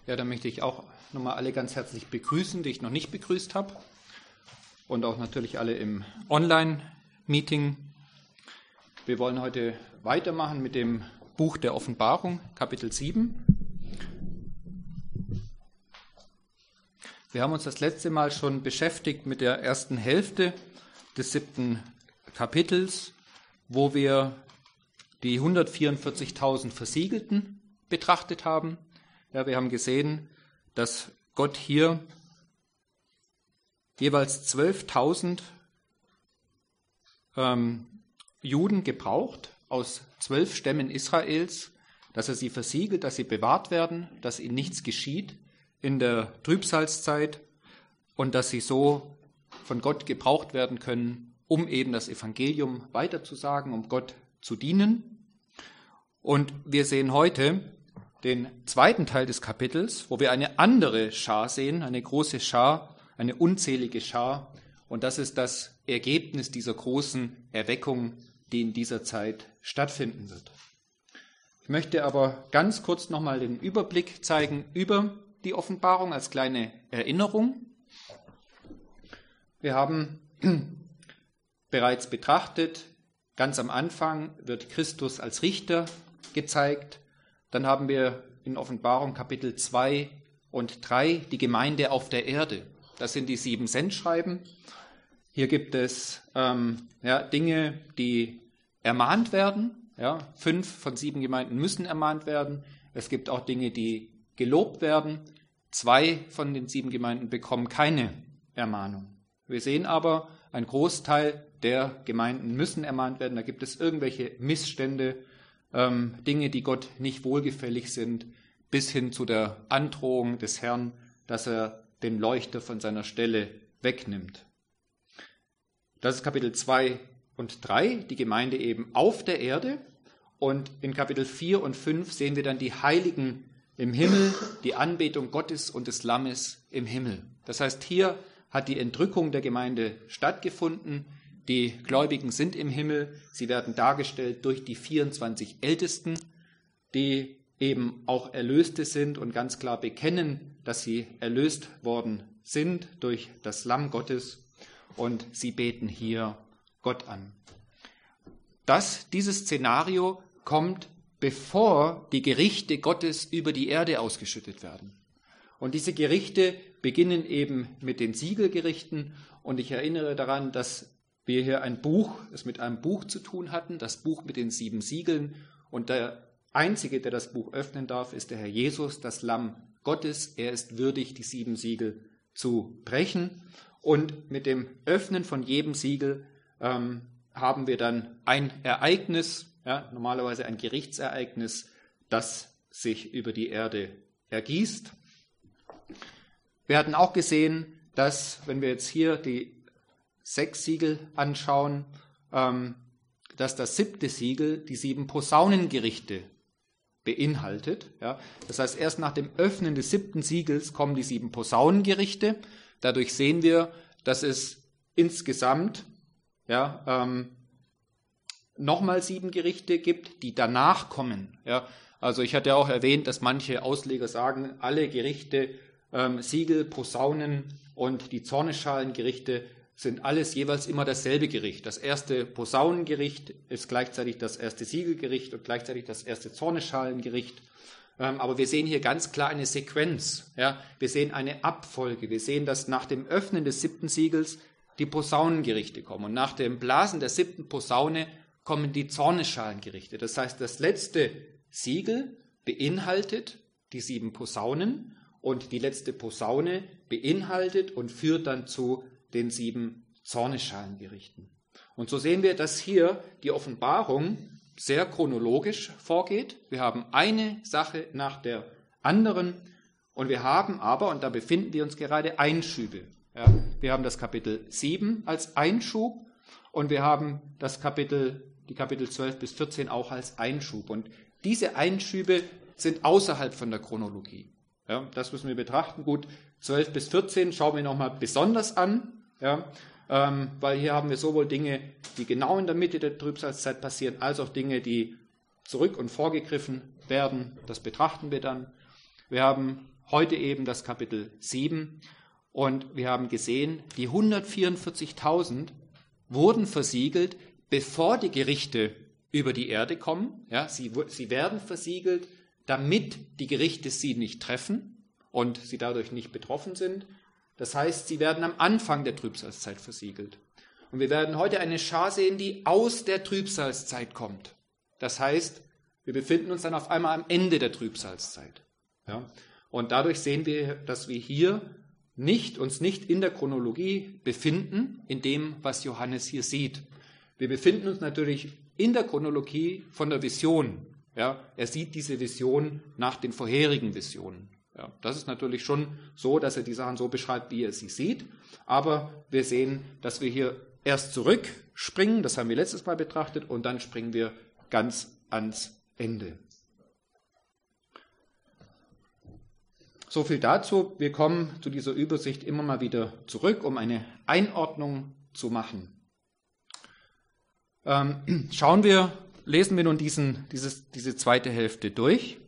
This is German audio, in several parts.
Ja, dann möchte ich auch nochmal alle ganz herzlich begrüßen, die ich noch nicht begrüßt habe. Und auch natürlich alle im Online-Meeting. Wir wollen heute weitermachen mit dem Buch der Offenbarung, Kapitel 7. Wir haben uns das letzte Mal schon beschäftigt mit der ersten Hälfte des 7. Kapitels, wo wir die 144.000 Versiegelten betrachtet haben. Ja, wir haben gesehen, dass Gott hier jeweils 12.000 Juden gebraucht aus 12 Stämmen Israels, dass er sie versiegelt, dass sie bewahrt werden, dass ihnen nichts geschieht in der Trübsalzeit und dass sie so von Gott gebraucht werden können, um eben das Evangelium weiterzusagen, um Gott zu dienen. Und wir sehen heute den zweiten Teil des Kapitels, wo wir eine andere Schar sehen, eine große Schar, eine unzählige Schar. Und das ist das Ergebnis dieser großen Erweckung, die in dieser Zeit stattfinden wird. Ich möchte aber ganz kurz nochmal den Überblick zeigen über die Offenbarung als kleine Erinnerung. Wir haben bereits betrachtet, ganz am Anfang wird Christus als Richter gezeigt. Dann haben wir in Offenbarung Kapitel 2 und 3 die Gemeinde auf der Erde. Das sind die 7 Sendschreiben. Hier gibt es Dinge, die ermahnt werden. 5 von 7 Gemeinden müssen ermahnt werden. Es gibt auch Dinge, die gelobt werden. 2 von den 7 Gemeinden bekommen keine Ermahnung. Wir sehen aber, ein Großteil der Gemeinden müssen ermahnt werden. Da gibt es irgendwelche Missstände, Dinge, die Gott nicht wohlgefällig sind, bis hin zu der Androhung des Herrn, dass er den Leuchter von seiner Stelle wegnimmt. Das ist Kapitel 2 und 3, die Gemeinde eben auf der Erde. Und in Kapitel 4 und 5 sehen wir dann die Heiligen im Himmel, die Anbetung Gottes und des Lammes im Himmel. Das heißt, hier hat die Entrückung der Gemeinde stattgefunden. Die Gläubigen sind im Himmel. Sie werden dargestellt durch die 24 Ältesten, die eben auch Erlöste sind und ganz klar bekennen, dass sie erlöst worden sind durch das Lamm Gottes. Und sie beten hier Gott an. Dieses Szenario kommt, bevor die Gerichte Gottes über die Erde ausgeschüttet werden. Und diese Gerichte beginnen eben mit den Siegelgerichten. Und ich erinnere daran, dass wir hier es mit einem Buch zu tun hatten, das Buch mit den 7 Siegeln. Und der Einzige, der das Buch öffnen darf, ist der Herr Jesus, das Lamm Gottes. Er ist würdig, die 7 Siegel zu brechen. Und mit dem Öffnen von jedem Siegel haben wir dann ein Ereignis, normalerweise ein Gerichtsereignis, das sich über die Erde ergießt. Wir hatten auch gesehen, dass, wenn wir jetzt hier die 6 Siegel anschauen, dass das 7. Siegel die 7 Posaunengerichte beinhaltet. Das heißt, erst nach dem Öffnen des 7. Siegels kommen die 7 Posaunengerichte. Dadurch sehen wir, dass es insgesamt nochmal 7 Gerichte gibt, die danach kommen. Also ich hatte auch erwähnt, dass manche Ausleger sagen, alle Gerichte, Siegel, Posaunen und die Zornesschalengerichte sind alles jeweils immer dasselbe Gericht. Das erste Posaunengericht ist gleichzeitig das erste Siegelgericht und gleichzeitig das erste Zornesschalengericht. Aber wir sehen hier ganz klar eine Sequenz. Wir sehen eine Abfolge. Wir sehen, dass nach dem Öffnen des 7. Siegels die Posaunengerichte kommen. Und nach dem Blasen der 7. Posaune kommen die Zornesschalengerichte. Das heißt, das letzte Siegel beinhaltet die 7 Posaunen und die letzte Posaune beinhaltet und führt dann zu den 7 Zornesschalengerichten. Und so sehen wir, dass hier die Offenbarung sehr chronologisch vorgeht. Wir haben eine Sache nach der anderen und wir haben aber, und da befinden wir uns gerade, Einschübe. Wir haben das Kapitel 7 als Einschub und wir haben die Kapitel 12 bis 14 auch als Einschub. Und diese Einschübe sind außerhalb von der Chronologie. Das müssen wir betrachten. Gut, 12 bis 14 schauen wir nochmal besonders an. Weil hier haben wir sowohl Dinge, die genau in der Mitte der Trübsalzeit passieren, als auch Dinge, die zurück und vorgegriffen werden. Das betrachten wir dann. Wir haben heute eben das Kapitel 7. Und wir haben gesehen, die 144.000 wurden versiegelt, bevor die Gerichte über die Erde kommen. Ja, sie werden versiegelt, damit die Gerichte sie nicht treffen und sie dadurch nicht betroffen sind. Das heißt, sie werden am Anfang der Trübsalzeit versiegelt. Und wir werden heute eine Schar sehen, die aus der Trübsalzeit kommt. Das heißt, wir befinden uns dann auf einmal am Ende der Trübsalzeit. Ja? Und dadurch sehen wir, dass wir hier uns nicht in der Chronologie befinden, in dem, was Johannes hier sieht. Wir befinden uns natürlich in der Chronologie von der Vision. Ja? Er sieht diese Vision nach den vorherigen Visionen. Ja? Das ist natürlich schon so, dass er die Sachen so beschreibt, wie er sie sieht. Aber wir sehen, dass wir hier erst zurückspringen, das haben wir letztes Mal betrachtet, und dann springen wir ganz ans Ende. So viel dazu. Wir kommen zu dieser Übersicht immer mal wieder zurück, um eine Einordnung zu machen. Lesen wir nun diese zweite Hälfte durch.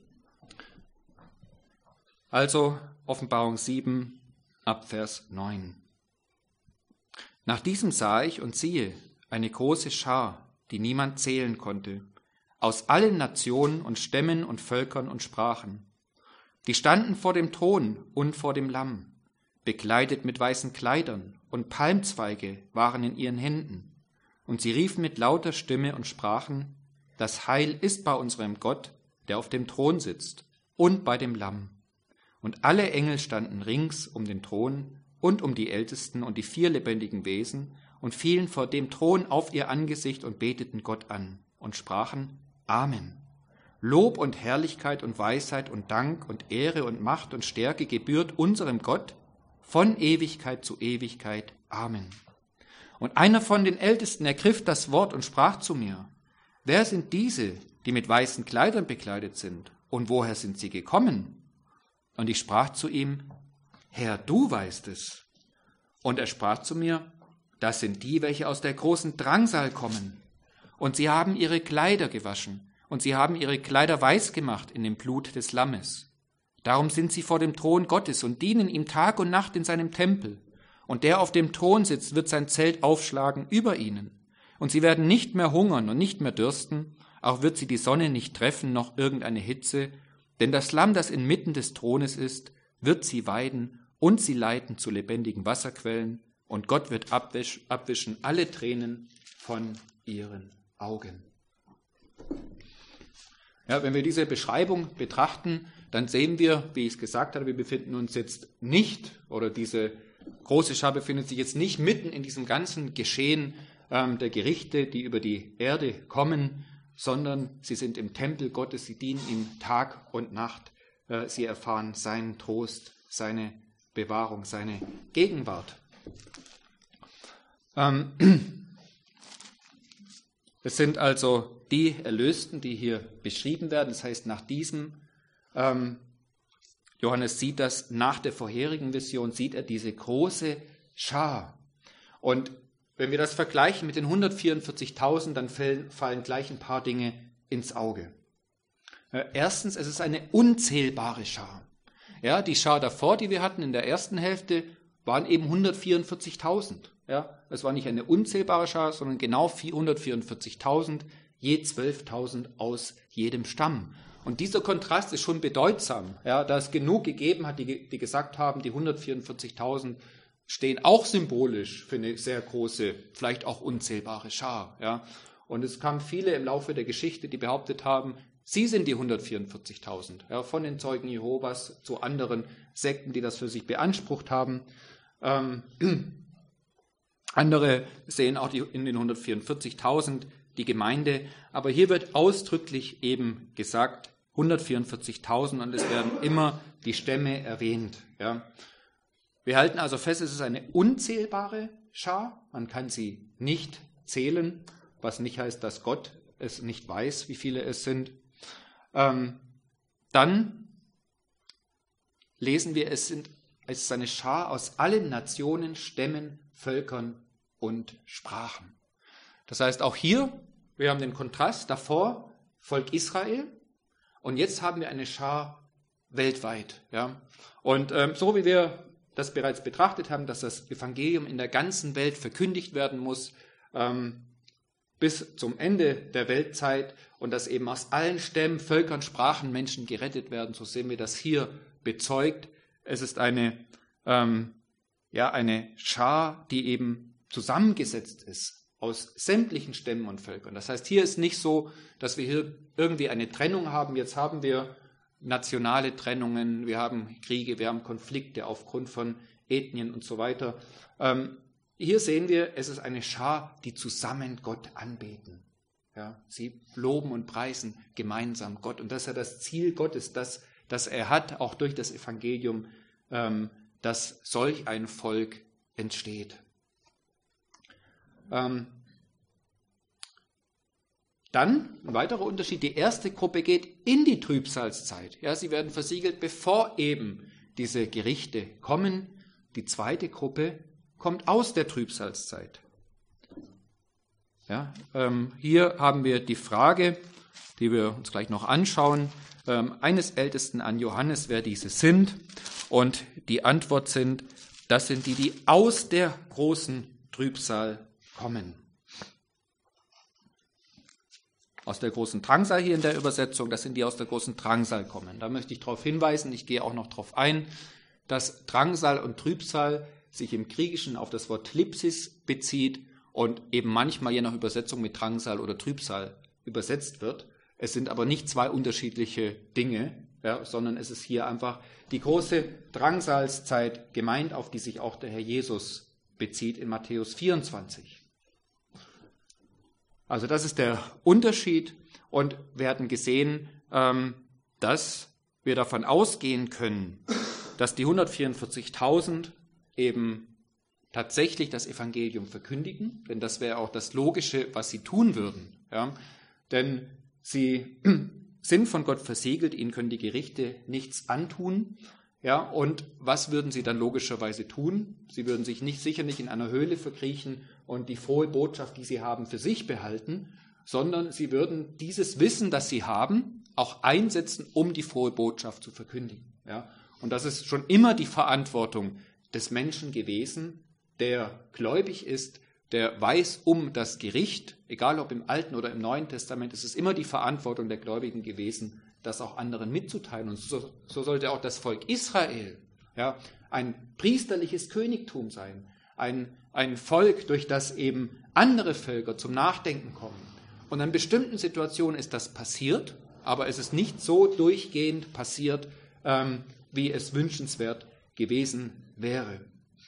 Also Offenbarung 7 ab Vers 9. Nach diesem sah ich und siehe eine große Schar, die niemand zählen konnte, aus allen Nationen und Stämmen und Völkern und Sprachen. Die standen vor dem Thron und vor dem Lamm, bekleidet mit weißen Kleidern, und Palmzweige waren in ihren Händen. Und sie riefen mit lauter Stimme und sprachen: Das Heil ist bei unserem Gott, der auf dem Thron sitzt, und bei dem Lamm. Und alle Engel standen rings um den Thron und um die Ältesten und die 4 lebendigen Wesen und fielen vor dem Thron auf ihr Angesicht und beteten Gott an und sprachen: Amen. Lob und Herrlichkeit und Weisheit und Dank und Ehre und Macht und Stärke gebührt unserem Gott von Ewigkeit zu Ewigkeit. Amen. Und einer von den Ältesten ergriff das Wort und sprach zu mir: Wer sind diese, die mit weißen Kleidern bekleidet sind? Und woher sind sie gekommen? Und ich sprach zu ihm: Herr, du weißt es. Und er sprach zu mir: Das sind die, welche aus der großen Drangsal kommen. Und sie haben ihre Kleider gewaschen, und sie haben ihre Kleider weiß gemacht in dem Blut des Lammes. Darum sind sie vor dem Thron Gottes und dienen ihm Tag und Nacht in seinem Tempel. Und der auf dem Thron sitzt, wird sein Zelt aufschlagen über ihnen. Und sie werden nicht mehr hungern und nicht mehr dürsten, auch wird sie die Sonne nicht treffen, noch irgendeine Hitze. Denn das Lamm, das inmitten des Thrones ist, wird sie weiden und sie leiten zu lebendigen Wasserquellen. Und Gott wird abwischen alle Tränen von ihren Augen. Ja, wenn wir diese Beschreibung betrachten, dann sehen wir, wie ich es gesagt habe, wir befinden uns jetzt nicht, oder diese große Schar befindet sich jetzt nicht mitten in diesem ganzen Geschehen der Gerichte, die über die Erde kommen, sondern sie sind im Tempel Gottes, sie dienen ihm Tag und Nacht, sie erfahren seinen Trost, seine Bewahrung, seine Gegenwart. Es sind also die Erlösten, die hier beschrieben werden. Das heißt, nach diesem, Johannes sieht das, nach der vorherigen Vision sieht er diese große Schar. Und wenn wir das vergleichen mit den 144.000, dann fallen gleich ein paar Dinge ins Auge. Erstens, es ist eine unzählbare Schar. Ja, die Schar davor, die wir hatten in der ersten Hälfte, waren eben 144.000. Ja, es war nicht eine unzählbare Schar, sondern genau 144.000, je 12.000 aus jedem Stamm. Und dieser Kontrast ist schon bedeutsam, ja, da es genug gegeben hat, die gesagt haben, die 144.000 stehen auch symbolisch für eine sehr große, vielleicht auch unzählbare Schar. Ja. Und es kamen viele im Laufe der Geschichte, die behauptet haben, sie sind die 144.000, ja, von den Zeugen Jehovas zu anderen Sekten, die das für sich beansprucht haben. Andere sehen auch in den 144.000 die Gemeinde, aber hier wird ausdrücklich eben gesagt 144.000 und es werden immer die Stämme erwähnt. Ja. Wir halten also fest, es ist eine unzählbare Schar, man kann sie nicht zählen, was nicht heißt, dass Gott es nicht weiß, wie viele es sind. Dann lesen wir, es ist eine Schar aus allen Nationen, Stämmen, Völkern und Sprachen. Das heißt, auch hier, wir haben den Kontrast davor, Volk Israel, und jetzt haben wir eine Schar weltweit. Ja? Und so wie wir das bereits betrachtet haben, dass das Evangelium in der ganzen Welt verkündigt werden muss, bis zum Ende der Weltzeit und dass eben aus allen Stämmen, Völkern, Sprachen Menschen gerettet werden, so sehen wir das hier bezeugt. Es ist eine Schar, die eben zusammengesetzt ist aus sämtlichen Stämmen und Völkern. Das heißt, hier ist nicht so, dass wir hier irgendwie eine Trennung haben. Jetzt haben wir nationale Trennungen, wir haben Kriege, wir haben Konflikte aufgrund von Ethnien und so weiter. Hier sehen wir, es ist eine Schar, die zusammen Gott anbeten. Ja, sie loben und preisen gemeinsam Gott. Und das ist ja das Ziel Gottes, das er hat, auch durch das Evangelium, dass solch ein Volk entsteht. Dann ein weiterer Unterschied, die erste Gruppe geht in die Trübsalzeit. Ja, sie werden versiegelt, bevor eben diese Gerichte kommen. Die zweite Gruppe kommt aus der Trübsalzeit. Ja, hier haben wir die Frage, die wir uns gleich noch anschauen, eines Ältesten an Johannes, wer diese sind. Und die Antwort sind, das sind die, die aus der großen Trübsal kommen. Aus der großen Drangsal hier in der Übersetzung, das sind die aus der großen Drangsal kommen. Da möchte ich darauf hinweisen, ich gehe auch noch darauf ein, dass Drangsal und Trübsal sich im Griechischen auf das Wort Thlipsis bezieht und eben manchmal je nach Übersetzung mit Drangsal oder Trübsal übersetzt wird. Es sind aber nicht zwei unterschiedliche Dinge, ja, sondern es ist hier einfach die große Drangsalszeit gemeint, auf die sich auch der Herr Jesus bezieht in Matthäus 24. Also das ist der Unterschied und wir hatten gesehen, dass wir davon ausgehen können, dass die 144.000 eben tatsächlich das Evangelium verkündigen, denn das wäre auch das Logische, was sie tun würden. Ja? Denn sie sind von Gott versiegelt, ihnen können die Gerichte nichts antun. Ja? Und was würden sie dann logischerweise tun? Sie würden sich sicher nicht in einer Höhle verkriechen und die frohe Botschaft, die sie haben, für sich behalten, sondern sie würden dieses Wissen, das sie haben, auch einsetzen, um die frohe Botschaft zu verkündigen. Ja? Und das ist schon immer die Verantwortung des Menschen gewesen, der gläubig ist, der weiß um das Gericht, egal ob im Alten oder im Neuen Testament, es ist immer die Verantwortung der Gläubigen gewesen, das auch anderen mitzuteilen. Und so sollte auch das Volk Israel ein priesterliches Königtum sein, ein Volk, durch das eben andere Völker zum Nachdenken kommen. Und in bestimmten Situationen ist das passiert, aber es ist nicht so durchgehend passiert, wie es wünschenswert gewesen wäre.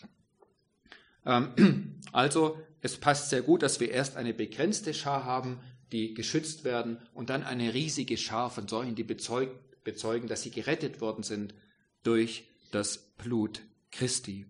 Also es passt sehr gut, dass wir erst eine begrenzte Schar haben, die geschützt werden, und dann eine riesige Schar von solchen, die bezeugen, dass sie gerettet worden sind durch das Blut Christi.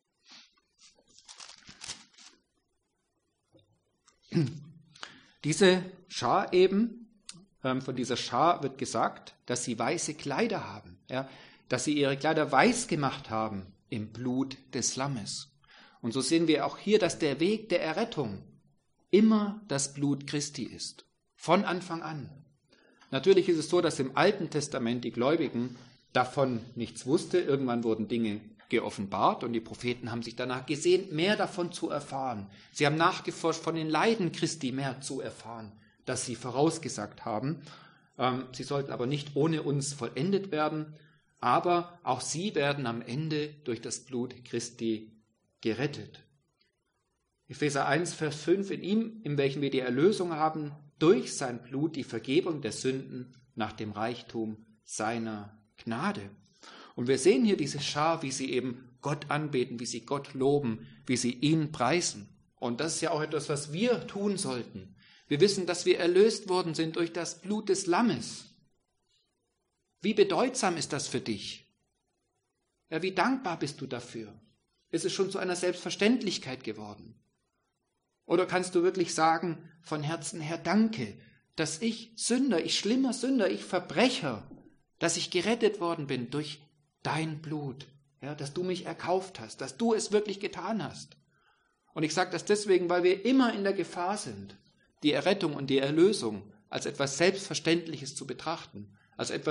Diese Schar eben, von dieser Schar wird gesagt, dass sie weiße Kleider haben, ja, dass sie ihre Kleider weiß gemacht haben im Blut des Lammes. Und so sehen wir auch hier, dass der Weg der Errettung immer das Blut Christi ist, von Anfang an. Natürlich ist es so, dass im Alten Testament die Gläubigen davon nichts wussten. Irgendwann wurden Dinge geoffenbart und die Propheten haben sich danach gesehnt, mehr davon zu erfahren. Sie haben nachgeforscht, von den Leiden Christi mehr zu erfahren, das sie vorausgesagt haben. Sie sollten aber nicht ohne uns vollendet werden, aber auch sie werden am Ende durch das Blut Christi gerettet. Epheser 1, Vers 5, in ihm, in welchem wir die Erlösung haben, durch sein Blut die Vergebung der Sünden nach dem Reichtum seiner Gnade. Und wir sehen hier diese Schar, wie sie eben Gott anbeten, wie sie Gott loben, wie sie ihn preisen. Und das ist ja auch etwas, was wir tun sollten. Wir wissen, dass wir erlöst worden sind durch das Blut des Lammes. Wie bedeutsam ist das für dich? Ja, wie dankbar bist du dafür? Ist es schon zu einer Selbstverständlichkeit geworden? Oder kannst du wirklich sagen, von Herzen her danke, dass ich Sünder, ich schlimmer Sünder, ich Verbrecher, dass ich gerettet worden bin durch dein Blut, ja, dass du mich erkauft hast, dass du es wirklich getan hast. Und ich sage das deswegen, weil wir immer in der Gefahr sind, die Errettung und die Erlösung als etwas Selbstverständliches zu betrachten, als etwas,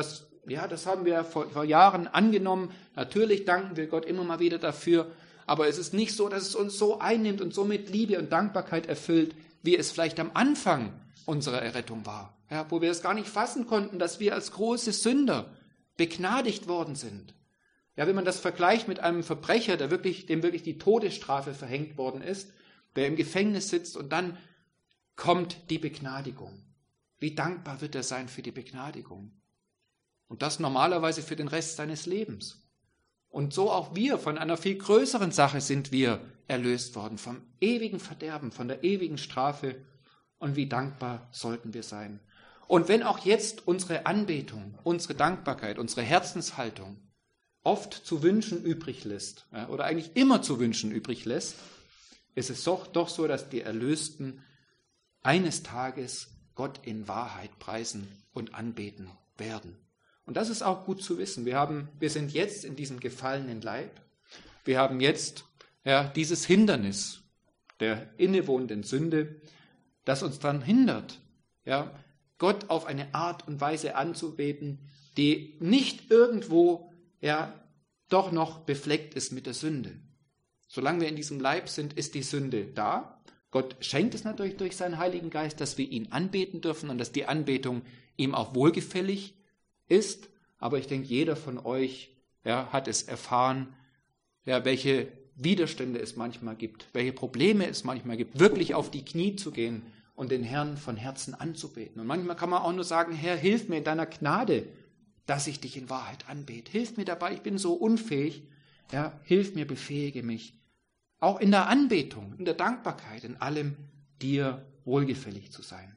Ja, das haben wir vor Jahren angenommen. Natürlich danken wir Gott immer mal wieder dafür. Aber es ist nicht so, dass es uns so einnimmt und so mit Liebe und Dankbarkeit erfüllt, wie es vielleicht am Anfang unserer Errettung war. Ja, wo wir es gar nicht fassen konnten, dass wir als große Sünder begnadigt worden sind. Ja, wenn man das vergleicht mit einem Verbrecher, dem wirklich die Todesstrafe verhängt worden ist, der im Gefängnis sitzt und dann kommt die Begnadigung. Wie dankbar wird er sein für die Begnadigung? Und das normalerweise für den Rest seines Lebens. Und so auch wir, von einer viel größeren Sache sind wir erlöst worden, vom ewigen Verderben, von der ewigen Strafe. Und wie dankbar sollten wir sein. Und wenn auch jetzt unsere Anbetung, unsere Dankbarkeit, unsere Herzenshaltung oft zu wünschen übrig lässt, ja, oder eigentlich immer zu wünschen übrig lässt, ist es doch so, dass die Erlösten eines Tages Gott in Wahrheit preisen und anbeten werden. Und das ist auch gut zu wissen. Wir sind jetzt in diesem gefallenen Leib. Wir haben jetzt dieses Hindernis der innewohnenden Sünde, das uns daran hindert, Gott auf eine Art und Weise anzubeten, die nicht irgendwo doch noch befleckt ist mit der Sünde. Solange wir in diesem Leib sind, ist die Sünde da. Gott schenkt es natürlich durch seinen Heiligen Geist, dass wir ihn anbeten dürfen und dass die Anbetung ihm auch wohlgefällig ist. Aber ich denke, jeder von euch hat es erfahren, welche Widerstände es manchmal gibt, welche Probleme es manchmal gibt, wirklich auf die Knie zu gehen und den Herrn von Herzen anzubeten. Und manchmal kann man auch nur sagen, Herr, hilf mir in deiner Gnade, dass ich dich in Wahrheit anbete. Hilf mir dabei, ich bin so unfähig. Hilf mir, befähige mich. Auch in der Anbetung, in der Dankbarkeit, in allem dir wohlgefällig zu sein.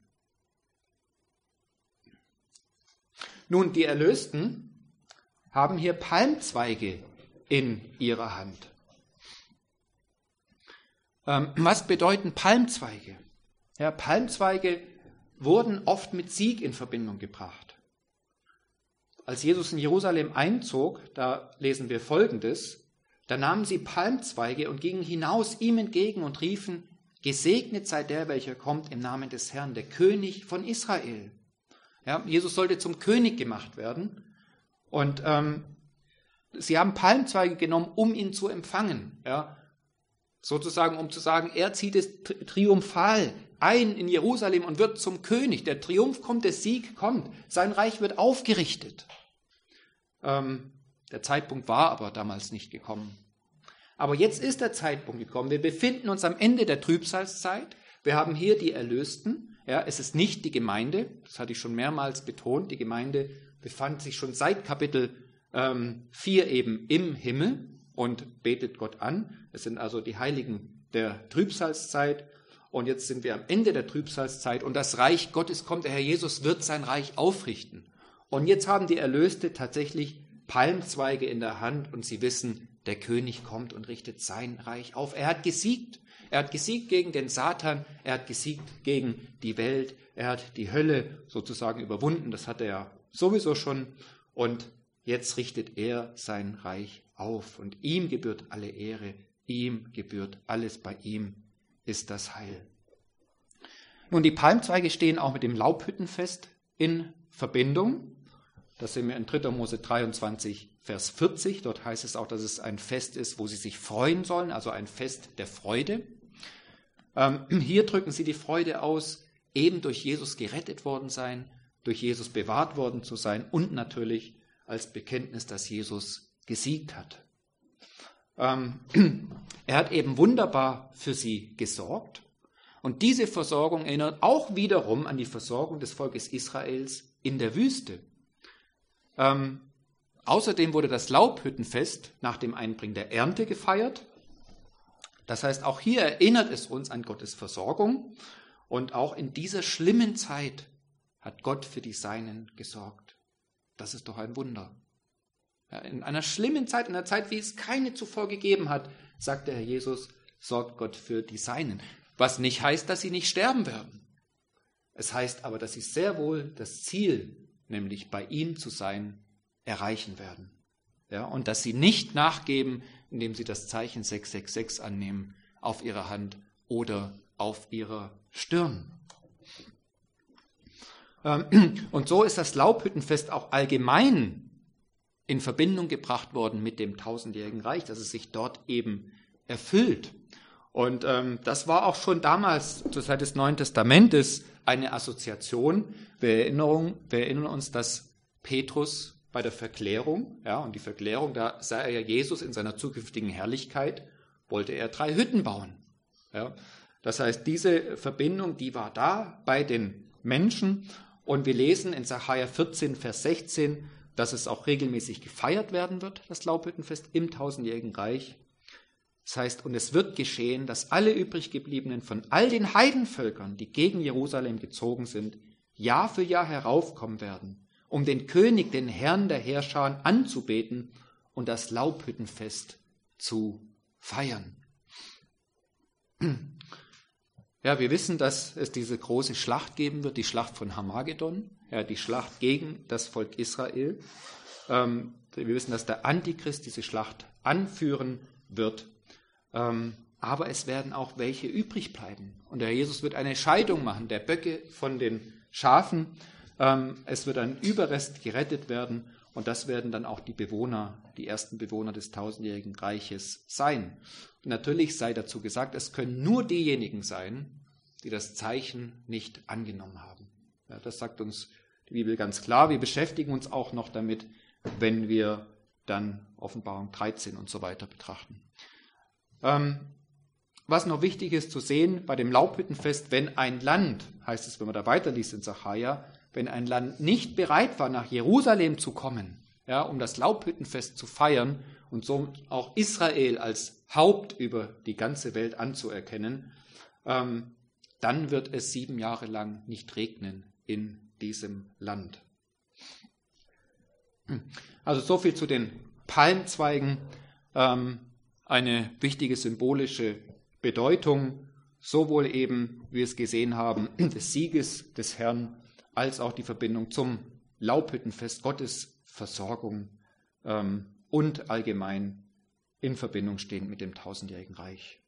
Nun, die Erlösten haben hier Palmzweige in ihrer Hand. Was bedeuten Palmzweige? Palmzweige wurden oft mit Sieg in Verbindung gebracht. Als Jesus in Jerusalem einzog, da lesen wir Folgendes: Da nahmen sie Palmzweige und gingen hinaus ihm entgegen und riefen: Gesegnet sei der, welcher kommt im Namen des Herrn, der König von Israel. Jesus sollte zum König gemacht werden und sie haben Palmzweige genommen, um ihn zu empfangen. Sozusagen, um zu sagen, er zieht es triumphal ein in Jerusalem und wird zum König. Der Triumph kommt, der Sieg kommt, sein Reich wird aufgerichtet. Der Zeitpunkt war aber damals nicht gekommen. Aber jetzt ist der Zeitpunkt gekommen. Wir befinden uns am Ende der Trübsalzeit. Wir haben hier die Erlösten. Es ist nicht die Gemeinde, das hatte ich schon mehrmals betont. Die Gemeinde befand sich schon seit Kapitel 4 eben im Himmel und betet Gott an. Es sind also die Heiligen der Trübsalzeit. Und jetzt sind wir am Ende der Trübsalzeit und das Reich Gottes kommt. Der Herr Jesus wird sein Reich aufrichten. Und jetzt haben die Erlöste tatsächlich Palmzweige in der Hand und sie wissen, der König kommt und richtet sein Reich auf. Er hat gesiegt. Er hat gesiegt gegen den Satan. Er hat gesiegt gegen die Welt. Er hat die Hölle sozusagen überwunden. Das hat er ja sowieso schon. Und jetzt richtet er sein Reich auf. Und ihm gebührt alle Ehre. Ihm gebührt alles. Bei ihm ist das Heil. Nun, die Palmzweige stehen auch mit dem Laubhüttenfest in Verbindung. Das sehen wir in 3. Mose 23, Vers 40. Dort heißt es auch, dass es ein Fest ist, wo sie sich freuen sollen, also ein Fest der Freude. Hier drücken sie die Freude aus, eben durch Jesus gerettet worden sein, durch Jesus bewahrt worden zu sein und natürlich als Bekenntnis, dass Jesus gesiegt hat. Er hat eben wunderbar für sie gesorgt. Und diese Versorgung erinnert auch wiederum an die Versorgung des Volkes Israels in der Wüste. Außerdem wurde das Laubhüttenfest nach dem Einbringen der Ernte gefeiert. Das heißt, auch hier erinnert es uns an Gottes Versorgung. Und auch in dieser schlimmen Zeit hat Gott für die Seinen gesorgt. Das ist doch ein Wunder. In einer schlimmen Zeit, in einer Zeit, wie es keine zuvor gegeben hat, sagt der Herr Jesus, sorgt Gott für die Seinen. Was nicht heißt, dass sie nicht sterben werden. Es heißt aber, dass sie sehr wohl das Ziel, nämlich bei ihm zu sein, erreichen werden. Und dass sie nicht nachgeben, indem sie das Zeichen 666 annehmen auf ihrer Hand oder auf ihrer Stirn. Und so ist das Laubhüttenfest auch allgemein in Verbindung gebracht worden mit dem tausendjährigen Reich, dass es sich dort eben erfüllt. Und das war auch schon damals, zur Zeit des Neuen Testamentes, eine Assoziation. Wir erinnern uns, dass Petrus bei der Verklärung, ja, und die Verklärung, da sah er ja Jesus in seiner zukünftigen Herrlichkeit, wollte er 3 Hütten bauen. Ja. Das heißt, diese Verbindung, die war da bei den Menschen. Und wir lesen in Sacharja 14, Vers 16, dass es auch regelmäßig gefeiert werden wird, das Laubhüttenfest im tausendjährigen Reich. Das heißt, und es wird geschehen, dass alle übriggebliebenen von all den Heidenvölkern, die gegen Jerusalem gezogen sind, Jahr für Jahr heraufkommen werden, um den König, den Herrn der Heerscharen anzubeten und das Laubhüttenfest zu feiern. Ja, wir wissen, dass es diese große Schlacht geben wird, die Schlacht von Harmagedon, ja, die Schlacht gegen das Volk Israel. Wir wissen, dass der Antichrist diese Schlacht anführen wird. Aber es werden auch welche übrig bleiben. Und der Jesus wird eine Scheidung machen, der Böcke von den Schafen. Es wird ein Überrest gerettet werden. Und das werden dann auch die Bewohner, die ersten Bewohner des tausendjährigen Reiches sein. Und natürlich sei dazu gesagt, es können nur diejenigen sein, die das Zeichen nicht angenommen haben. Ja, das sagt uns die Bibel ganz klar. Wir beschäftigen uns auch noch damit, wenn wir dann Offenbarung 13 und so weiter betrachten. Was noch wichtig ist zu sehen bei dem Laubhüttenfest, wenn ein Land, heißt es, wenn man da weiterliest in Sacharja, wenn ein Land nicht bereit war, nach Jerusalem zu kommen, ja, um das Laubhüttenfest zu feiern und so auch Israel als Haupt über die ganze Welt anzuerkennen, dann wird es 7 Jahre lang nicht regnen in diesem Land. Also so viel zu den Palmzweigen. Eine wichtige symbolische Bedeutung, sowohl eben, wie wir es gesehen haben, des Sieges des Herrn, als auch die Verbindung zum Laubhüttenfest, Gottes Versorgung und allgemein in Verbindung stehend mit dem tausendjährigen Reich.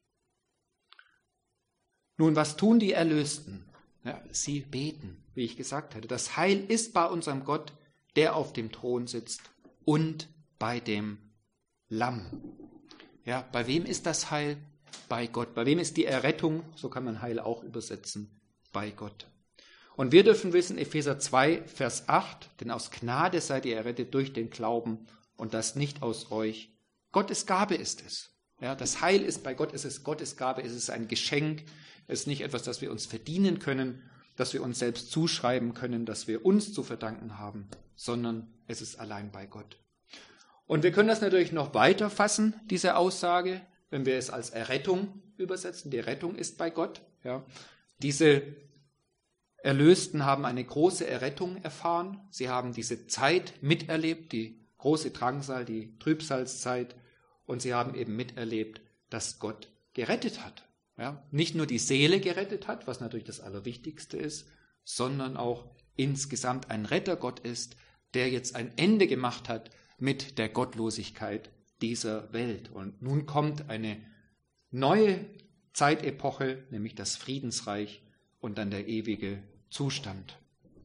Nun, was tun die Erlösten? Ja, sie beten, wie ich gesagt hatte. Das Heil ist bei unserem Gott, der auf dem Thron sitzt, und bei dem Lamm. Ja, bei wem ist das Heil? Bei Gott. Bei wem ist die Errettung? So kann man Heil auch übersetzen. Bei Gott. Und wir dürfen wissen, Epheser 2, Vers 8, denn aus Gnade seid ihr errettet durch den Glauben und das nicht aus euch. Gottes Gabe ist es. Ja, das Heil ist bei Gott, es ist Gottes Gabe, es ist ein Geschenk, es ist nicht etwas, das wir uns verdienen können, das wir uns selbst zuschreiben können, das wir uns zu verdanken haben, sondern es ist allein bei Gott. Und wir können das natürlich noch weiter fassen, diese Aussage, wenn wir es als Errettung übersetzen. Die Rettung ist bei Gott. Ja. Diese Erlösten haben eine große Errettung erfahren. Sie haben diese Zeit miterlebt, die große Drangsal, die Trübsalzeit. Und sie haben eben miterlebt, dass Gott gerettet hat. Ja. Nicht nur die Seele gerettet hat, was natürlich das Allerwichtigste ist, sondern auch insgesamt ein Rettergott ist, der jetzt ein Ende gemacht hat mit der Gottlosigkeit dieser Welt. Und nun kommt eine neue Zeitepoche, nämlich das Friedensreich und dann der ewige Zustand.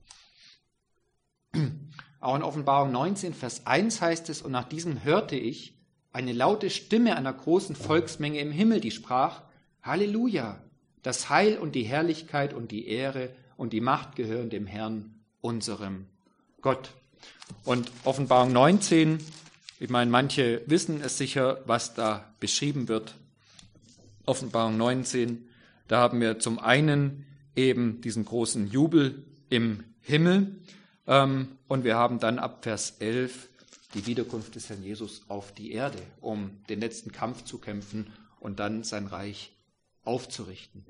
Auch in Offenbarung 19, Vers 1 heißt es, und nach diesem hörte ich eine laute Stimme einer großen Volksmenge im Himmel, die sprach, Halleluja, das Heil und die Herrlichkeit und die Ehre und die Macht gehören dem Herrn, unserem Gott. Und Offenbarung 19, ich meine, manche wissen es sicher, was da beschrieben wird. Offenbarung 19, da haben wir zum einen eben diesen großen Jubel im Himmel und wir haben dann ab Vers 11 die Wiederkunft des Herrn Jesus auf die Erde, um den letzten Kampf zu kämpfen und dann sein Reich aufzurichten.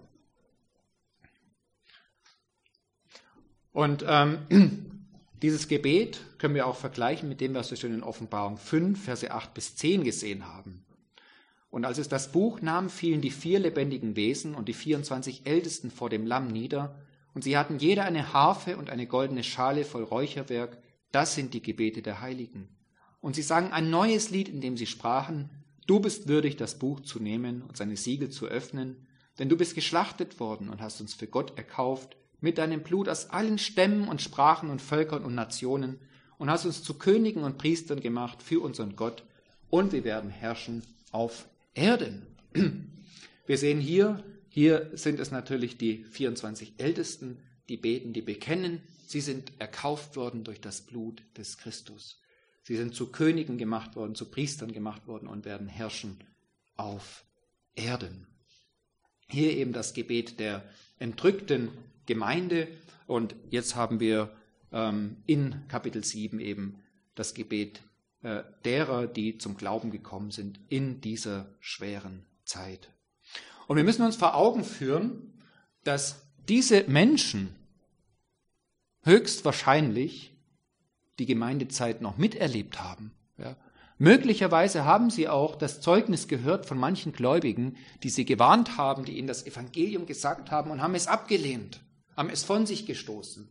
Und dieses Gebet können wir auch vergleichen mit dem, was wir schon in Offenbarung 5, Verse 8 bis 10 gesehen haben. Und als es das Buch nahm, fielen die 4 lebendigen Wesen und die 24 Ältesten vor dem Lamm nieder, und sie hatten jeder eine Harfe und eine goldene Schale voll Räucherwerk. Das sind die Gebete der Heiligen. Und sie sangen ein neues Lied, in dem sie sprachen, du bist würdig, das Buch zu nehmen und seine Siegel zu öffnen, denn du bist geschlachtet worden und hast uns für Gott erkauft mit deinem Blut aus allen Stämmen und Sprachen und Völkern und Nationen und hast uns zu Königen und Priestern gemacht für unseren Gott und wir werden herrschen auf Erden. Wir sehen hier sind es natürlich die 24 Ältesten, die beten, die bekennen, sie sind erkauft worden durch das Blut des Christus. Sie sind zu Königen gemacht worden, zu Priestern gemacht worden und werden herrschen auf Erden. Hier eben das Gebet der entrückten Gemeinde und jetzt haben wir in Kapitel 7 eben das Gebet derer, die zum Glauben gekommen sind in dieser schweren Zeit. Und wir müssen uns vor Augen führen, dass diese Menschen höchstwahrscheinlich die Gemeindezeit noch miterlebt haben. Ja. Möglicherweise haben sie auch das Zeugnis gehört von manchen Gläubigen, die sie gewarnt haben, die ihnen das Evangelium gesagt haben und haben es abgelehnt, haben es von sich gestoßen.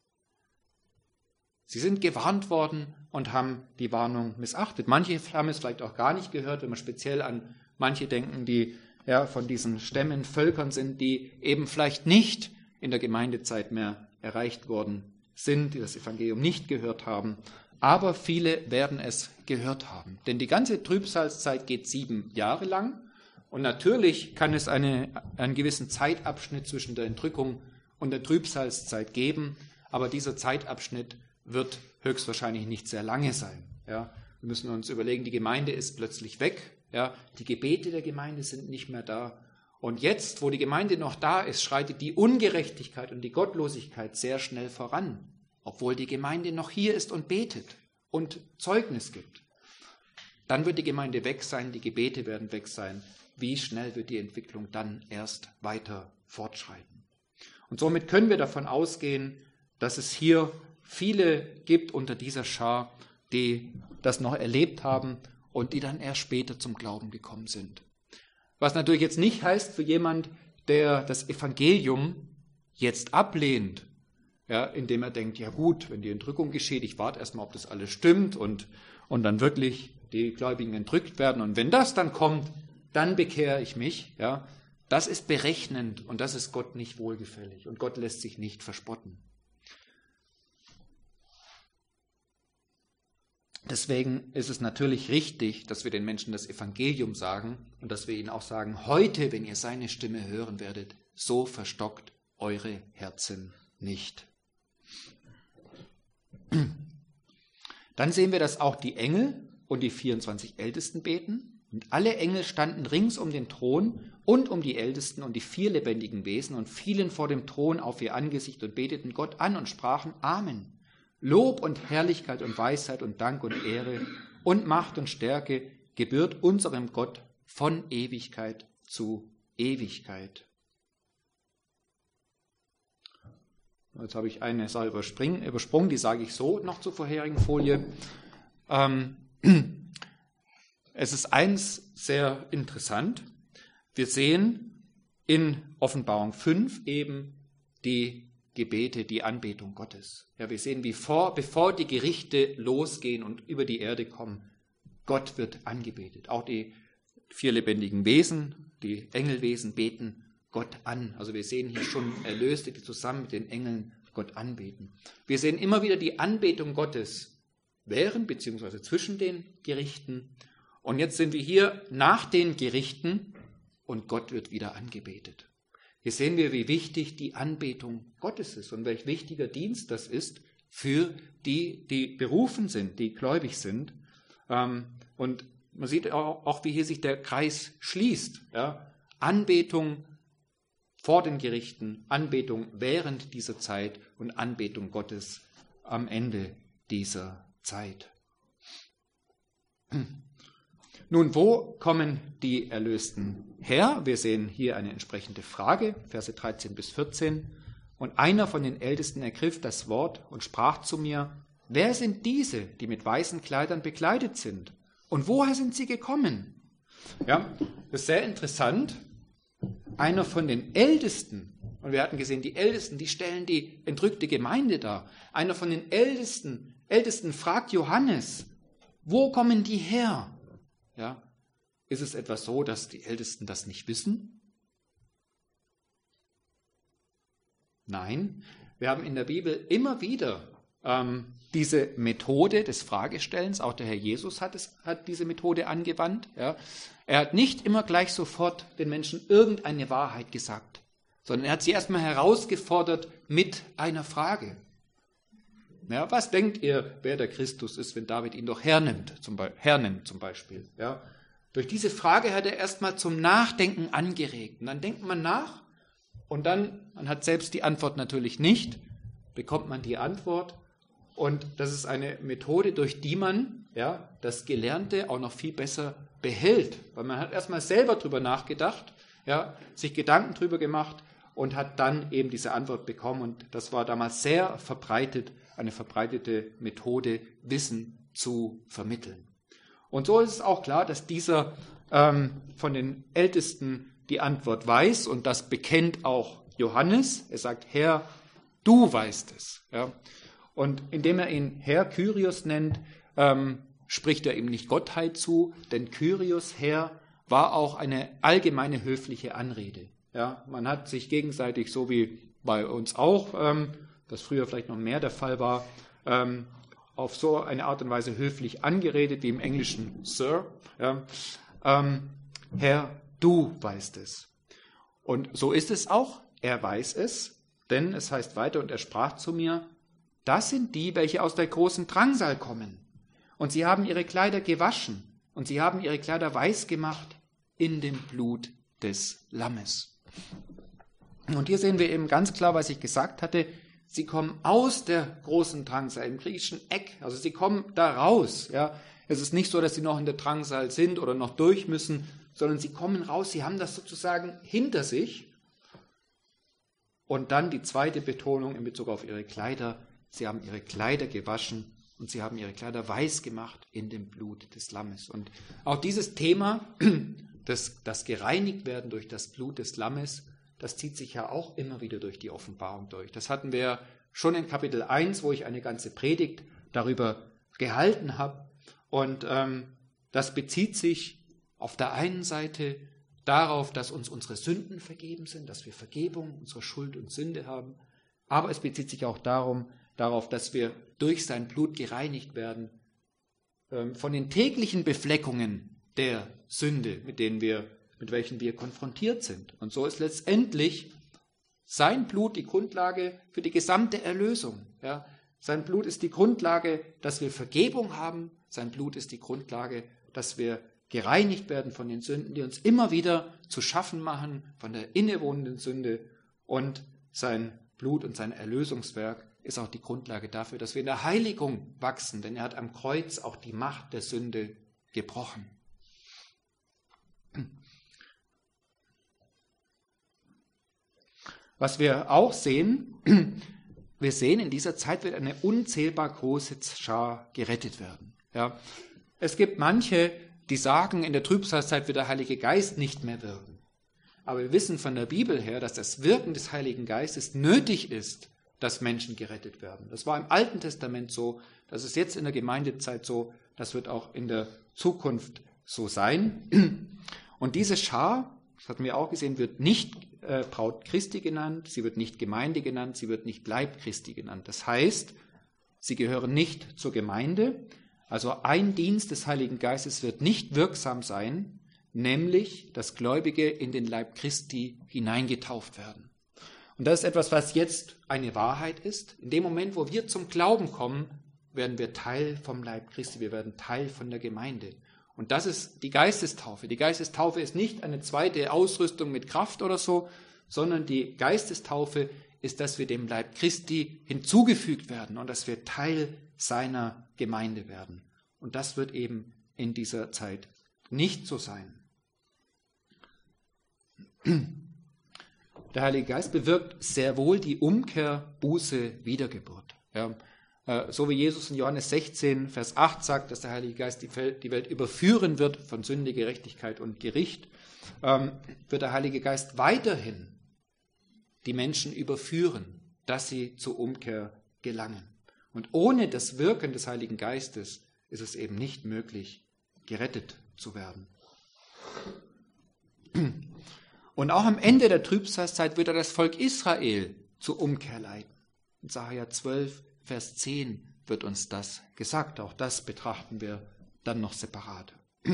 Sie sind gewarnt worden und haben die Warnung missachtet. Manche haben es vielleicht auch gar nicht gehört, wenn man speziell an manche denken, die von diesen Stämmen, Völkern sind, die eben vielleicht nicht in der Gemeindezeit mehr erreicht worden sind, die das Evangelium nicht gehört haben. Aber viele werden es gehört haben. Denn die ganze Trübsalzeit geht 7 Jahre lang. Und natürlich kann es einen gewissen Zeitabschnitt zwischen der Entrückung und der Trübsalzeit geben. Aber dieser Zeitabschnitt wird höchstwahrscheinlich nicht sehr lange sein. Ja, wir müssen uns überlegen, die Gemeinde ist plötzlich weg. Ja, die Gebete der Gemeinde sind nicht mehr da. Und jetzt, wo die Gemeinde noch da ist, schreitet die Ungerechtigkeit und die Gottlosigkeit sehr schnell voran, obwohl die Gemeinde noch hier ist und betet und Zeugnis gibt. Dann wird die Gemeinde weg sein, die Gebete werden weg sein. Wie schnell wird die Entwicklung dann erst weiter fortschreiten? Und somit können wir davon ausgehen, dass es hier viele gibt unter dieser Schar, die das noch erlebt haben und die dann erst später zum Glauben gekommen sind. Was natürlich jetzt nicht heißt für jemand, der das Evangelium jetzt ablehnt, ja, indem er denkt, ja gut, wenn die Entrückung geschieht, ich warte erstmal, ob das alles stimmt und dann wirklich die Gläubigen entrückt werden und wenn das dann kommt, dann bekehre ich mich. Ja, das ist berechnend und das ist Gott nicht wohlgefällig und Gott lässt sich nicht verspotten. Deswegen ist es natürlich richtig, dass wir den Menschen das Evangelium sagen und dass wir ihnen auch sagen, heute, wenn ihr seine Stimme hören werdet, so verstockt eure Herzen nicht. Dann sehen wir, dass auch die Engel und die 24 Ältesten beten. Und alle Engel standen rings um den Thron und um die Ältesten und die 4 lebendigen Wesen und fielen vor dem Thron auf ihr Angesicht und beteten Gott an und sprachen Amen. Lob und Herrlichkeit und Weisheit und Dank und Ehre und Macht und Stärke gebührt unserem Gott von Ewigkeit zu Ewigkeit. Jetzt habe ich eine Sache übersprungen, die sage ich so noch zur vorherigen Folie. Es ist eins sehr interessant. Wir sehen in Offenbarung 5 eben die Gebete, die Anbetung Gottes. Ja, wir sehen, bevor die Gerichte losgehen und über die Erde kommen, Gott wird angebetet. Auch die 4 lebendigen Wesen, die Engelwesen beten Gott an. Also wir sehen hier schon Erlöste, die zusammen mit den Engeln Gott anbeten. Wir sehen immer wieder die Anbetung Gottes während bzw. zwischen den Gerichten. Und jetzt sind wir hier nach den Gerichten und Gott wird wieder angebetet. Hier sehen wir, wie wichtig die Anbetung Gottes ist und welch wichtiger Dienst das ist für die, die berufen sind, die gläubig sind. Und man sieht auch, wie hier sich der Kreis schließt. Ja? Anbetung vor den Gerichten, Anbetung während dieser Zeit und Anbetung Gottes am Ende dieser Zeit. Nun, wo kommen die Erlösten her? Wir sehen hier eine entsprechende Frage, Verse 13 bis 14. Und einer von den Ältesten ergriff das Wort und sprach zu mir, wer sind diese, die mit weißen Kleidern bekleidet sind? Und woher sind sie gekommen? Ja, das ist sehr interessant. Einer von den Ältesten, und wir hatten gesehen, die Ältesten, die stellen die entrückte Gemeinde dar. Einer von den Ältesten fragt Johannes, wo kommen die her? Ja, ist es etwa so, dass die Ältesten das nicht wissen? Nein, wir haben in der Bibel immer wieder diese Methode des Fragestellens, auch der Herr Jesus hat diese Methode angewandt. Ja. Er hat nicht immer gleich sofort den Menschen irgendeine Wahrheit gesagt, sondern er hat sie erstmal herausgefordert mit einer Frage. Ja, was denkt ihr, wer der Christus ist, wenn David ihn doch hernimmt zum Beispiel? Ja. Durch diese Frage hat er erstmal zum Nachdenken angeregt. Und dann denkt man nach und dann, man hat selbst die Antwort natürlich nicht, bekommt man die Antwort. Und das ist eine Methode, durch die man das Gelernte auch noch viel besser behält. Weil man hat erstmal selber drüber nachgedacht, sich Gedanken drüber gemacht und hat dann eben diese Antwort bekommen. Und das war damals sehr verbreitet, eine verbreitete Methode, Wissen zu vermitteln. Und so ist es auch klar, dass dieser von den Ältesten die Antwort weiß und das bekennt auch Johannes. Er sagt, Herr, du weißt es. Ja. Und indem er ihn Herr Kyrios nennt, spricht er ihm nicht Gottheit zu, denn Kyrios, Herr, war auch eine allgemeine höfliche Anrede. Ja, man hat sich gegenseitig, so wie bei uns auch, das früher vielleicht noch mehr der Fall war, auf so eine Art und Weise höflich angeredet, wie im Englischen Sir. Ja, Herr, du weißt es. Und so ist es auch, er weiß es, denn es heißt weiter, und er sprach zu mir, das sind die, welche aus der großen Drangsal kommen. Und sie haben ihre Kleider gewaschen und sie haben ihre Kleider weiß gemacht in dem Blut des Lammes. Und hier sehen wir eben ganz klar, was ich gesagt hatte, sie kommen aus der großen Drangsal, im griechischen Eck, also sie kommen da raus. Ja. Es ist nicht so, dass sie noch in der Drangsal sind oder noch durch müssen, sondern sie kommen raus, sie haben das sozusagen hinter sich. Und dann die zweite Betonung in Bezug auf ihre Kleider, sie haben ihre Kleider gewaschen und sie haben ihre Kleider weiß gemacht in dem Blut des Lammes. Und auch dieses Thema, das gereinigt werden durch das Blut des Lammes, das zieht sich ja auch immer wieder durch die Offenbarung durch. Das hatten wir schon in Kapitel 1, wo ich eine ganze Predigt darüber gehalten habe. Und das bezieht sich auf der einen Seite darauf, dass uns unsere Sünden vergeben sind, dass wir Vergebung unserer Schuld und Sünde haben. Aber es bezieht sich auch darauf, dass wir durch sein Blut gereinigt werden von den täglichen Befleckungen der Sünde, mit welchen wir konfrontiert sind. Und so ist letztendlich sein Blut die Grundlage für die gesamte Erlösung. Ja. Sein Blut ist die Grundlage, dass wir Vergebung haben. Sein Blut ist die Grundlage, dass wir gereinigt werden von den Sünden, die uns immer wieder zu schaffen machen, von der innewohnenden Sünde. Und sein Blut und sein Erlösungswerk ist auch die Grundlage dafür, dass wir in der Heiligung wachsen, denn er hat am Kreuz auch die Macht der Sünde gebrochen. Was wir auch sehen, wir sehen, in dieser Zeit wird eine unzählbar große Schar gerettet werden. Ja. Es gibt manche, die sagen, in der Trübsalzeit wird der Heilige Geist nicht mehr wirken. Aber wir wissen von der Bibel her, dass das Wirken des Heiligen Geistes nötig ist, dass Menschen gerettet werden. Das war im Alten Testament so, das ist jetzt in der Gemeindezeit so, das wird auch in der Zukunft so sein. Und diese Schar, das hatten wir auch gesehen, wird nicht Braut Christi genannt, sie wird nicht Gemeinde genannt, sie wird nicht Leib Christi genannt. Das heißt, sie gehören nicht zur Gemeinde. Also ein Dienst des Heiligen Geistes wird nicht wirksam sein, nämlich, dass Gläubige in den Leib Christi hineingetauft werden. Und das ist etwas, was jetzt eine Wahrheit ist. In dem Moment, wo wir zum Glauben kommen, werden wir Teil vom Leib Christi, wir werden Teil von der Gemeinde. Und das ist die Geistestaufe. Die Geistestaufe ist nicht eine zweite Ausrüstung mit Kraft oder so, sondern die Geistestaufe ist, dass wir dem Leib Christi hinzugefügt werden und dass wir Teil seiner Gemeinde werden. Und das wird eben in dieser Zeit nicht so sein. Der Heilige Geist bewirkt sehr wohl die Umkehr, Buße, Wiedergeburt. Ja, so wie Jesus in Johannes 16, Vers 8 sagt, dass der Heilige Geist die Welt überführen wird von Sünde, Gerechtigkeit und Gericht, wird der Heilige Geist weiterhin die Menschen überführen, dass sie zur Umkehr gelangen. Und ohne das Wirken des Heiligen Geistes ist es eben nicht möglich, gerettet zu werden. Und auch am Ende der Trübsalzeit wird er das Volk Israel zur Umkehr leiten. In Sacharja 12, Vers 10 wird uns das gesagt. Auch das betrachten wir dann noch separat.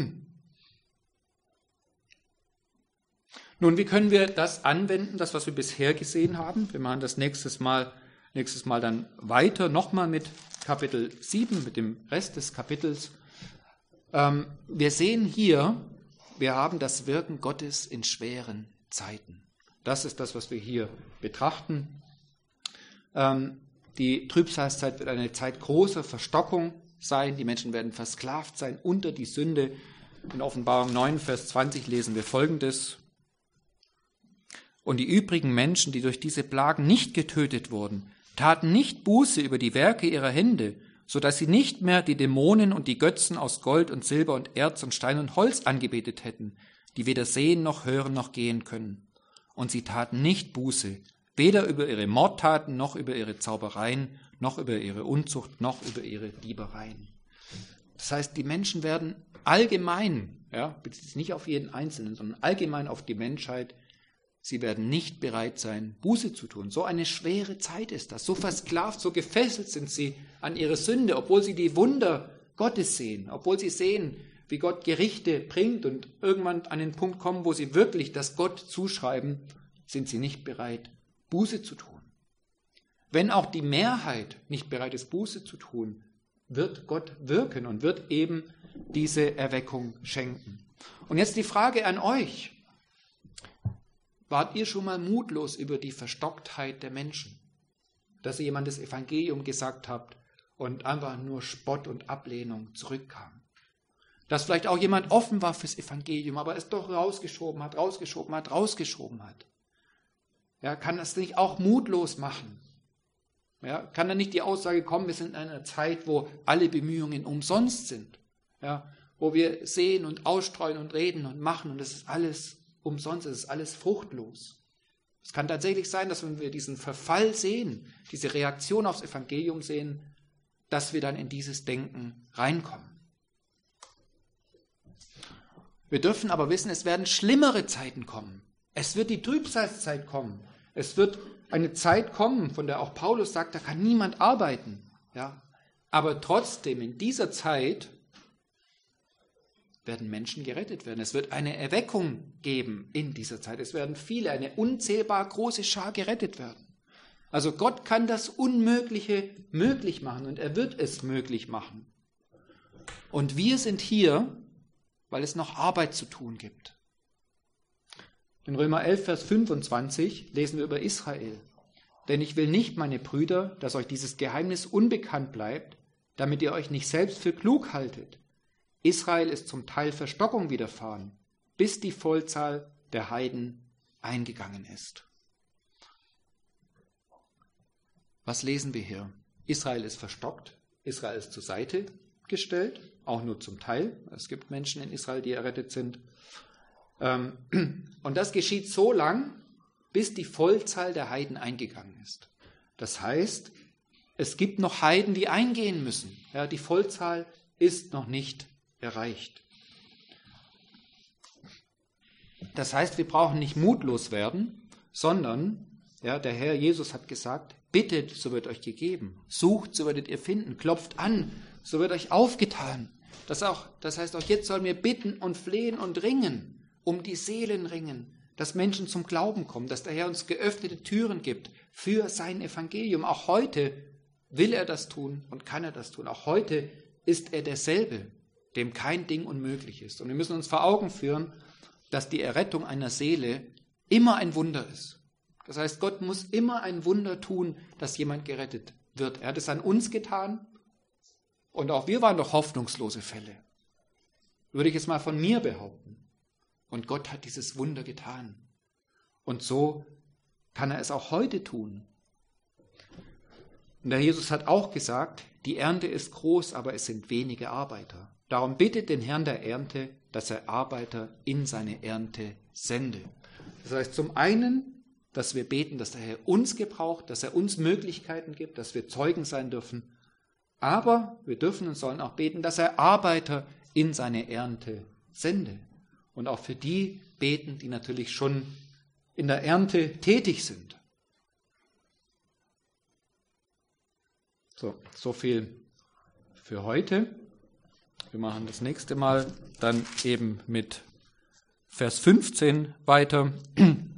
Nun, wie können wir das anwenden, das, was wir bisher gesehen haben? Wir machen das nächstes Mal dann weiter, nochmal mit Kapitel 7, mit dem Rest des Kapitels. Wir sehen hier, wir haben das Wirken Gottes in schweren Zeiten. Das ist das, was wir hier betrachten. Die Trübsalzeit wird eine Zeit großer Verstockung sein. Die Menschen werden versklavt sein unter die Sünde. In Offenbarung 9, Vers 20 lesen wir Folgendes. Und die übrigen Menschen, die durch diese Plagen nicht getötet wurden, taten nicht Buße über die Werke ihrer Hände, so dass sie nicht mehr die Dämonen und die Götzen aus Gold und Silber und Erz und Stein und Holz angebetet hätten, die weder sehen noch hören noch gehen können. Und sie taten nicht Buße, weder über ihre Mordtaten noch über ihre Zaubereien, noch über ihre Unzucht, noch über ihre Diebereien. Das heißt, die Menschen werden allgemein, bezieht nicht auf jeden Einzelnen, sondern allgemein auf die Menschheit, sie werden nicht bereit sein, Buße zu tun. So eine schwere Zeit ist das. So versklavt, so gefesselt sind sie an ihre Sünde, obwohl sie die Wunder Gottes sehen, obwohl sie sehen, wie Gott Gerichte bringt und irgendwann an den Punkt kommen, wo sie wirklich das Gott zuschreiben, sind sie nicht bereit, Buße zu tun. Wenn auch die Mehrheit nicht bereit ist, Buße zu tun, wird Gott wirken und wird eben diese Erweckung schenken. Und jetzt die Frage an euch. Wart ihr schon mal mutlos über die Verstocktheit der Menschen? Dass ihr jemand das Evangelium gesagt habt und einfach nur Spott und Ablehnung zurückkam? Dass vielleicht auch jemand offen war fürs Evangelium, aber es doch rausgeschoben hat. Ja, kann das nicht auch mutlos machen? Ja, kann da nicht die Aussage kommen, wir sind in einer Zeit, wo alle Bemühungen umsonst sind? Ja, wo wir sehen und ausstreuen und reden und machen und es ist alles umsonst, es ist alles fruchtlos. Es kann tatsächlich sein, dass wenn wir diesen Verfall sehen, diese Reaktion aufs Evangelium sehen, dass wir dann in dieses Denken reinkommen. Wir dürfen aber wissen, es werden schlimmere Zeiten kommen. Es wird die Trübsalzeit kommen. Es wird eine Zeit kommen, von der auch Paulus sagt, da kann niemand arbeiten. Ja? Aber trotzdem, in dieser Zeit werden Menschen gerettet werden. Es wird eine Erweckung geben in dieser Zeit. Es werden viele, eine unzählbar große Schar gerettet werden. Also Gott kann das Unmögliche möglich machen und er wird es möglich machen. Und wir sind hier, weil es noch Arbeit zu tun gibt. In Römer 11, Vers 25 lesen wir über Israel. Denn ich will nicht, meine Brüder, dass euch dieses Geheimnis unbekannt bleibt, damit ihr euch nicht selbst für klug haltet. Israel ist zum Teil Verstockung widerfahren, bis die Vollzahl der Heiden eingegangen ist. Was lesen wir hier? Israel ist verstockt, Israel ist zur Seite gestellt, auch nur zum Teil. Es gibt Menschen in Israel, die errettet sind. Und das geschieht so lang, bis die Vollzahl der Heiden eingegangen ist. Das heißt, es gibt noch Heiden, die eingehen müssen. Ja, die Vollzahl ist noch nicht erreicht. Das heißt, wir brauchen nicht mutlos werden, sondern der Herr Jesus hat gesagt, bittet, so wird euch gegeben, sucht, so werdet ihr finden, klopft an, so wird euch aufgetan. Das heißt, auch jetzt sollen wir bitten und flehen und ringen, um die Seelen ringen, dass Menschen zum Glauben kommen, dass der Herr uns geöffnete Türen gibt für sein Evangelium. Auch heute will er das tun und kann er das tun. Auch heute ist er derselbe, dem kein Ding unmöglich ist. Und wir müssen uns vor Augen führen, dass die Errettung einer Seele immer ein Wunder ist. Das heißt, Gott muss immer ein Wunder tun, dass jemand gerettet wird. Er hat es an uns getan und auch wir waren doch hoffnungslose Fälle. Würde ich jetzt mal von mir behaupten. Und Gott hat dieses Wunder getan. Und so kann er es auch heute tun. Und der Jesus hat auch gesagt, die Ernte ist groß, aber es sind wenige Arbeiter. Darum bittet den Herrn der Ernte, dass er Arbeiter in seine Ernte sende. Das heißt zum einen, dass wir beten, dass der Herr uns gebraucht, dass er uns Möglichkeiten gibt, dass wir Zeugen sein dürfen. Aber wir dürfen und sollen auch beten, dass er Arbeiter in seine Ernte sende. Und auch für die beten, die natürlich schon in der Ernte tätig sind. So viel für heute. Wir machen das nächste Mal dann eben mit Vers 15 weiter.